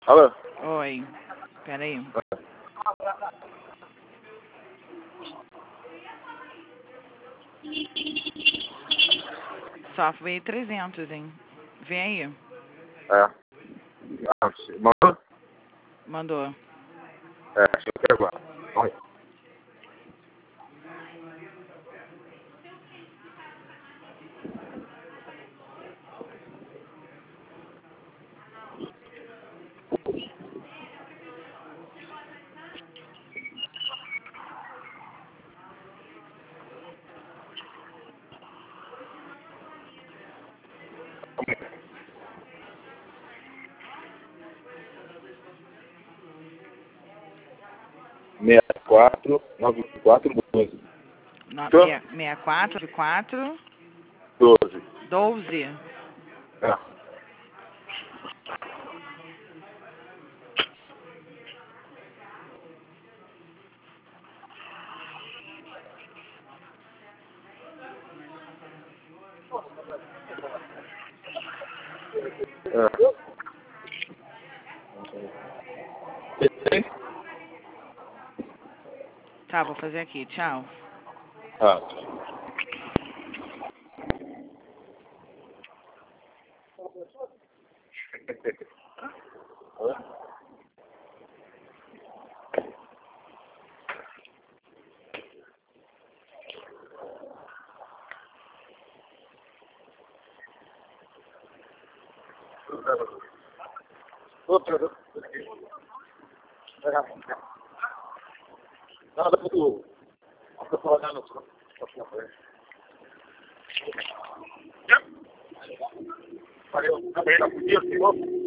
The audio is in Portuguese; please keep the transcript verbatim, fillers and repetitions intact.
Alô? Oi. Pera aí. Software trezentos, hein? Vem aí. É. Ah, você mandou? Mandou. É, acho que eu agora. Vamos aí. seis quatro nove quatro doze. No, Tô? meia- sessenta e quatro, quatro, doze. doze. É. É. Tá, vou fazer aqui. Tchau. Ah. Outra. Nada muito. Estou falando no. Valeu. Tá bem, tá.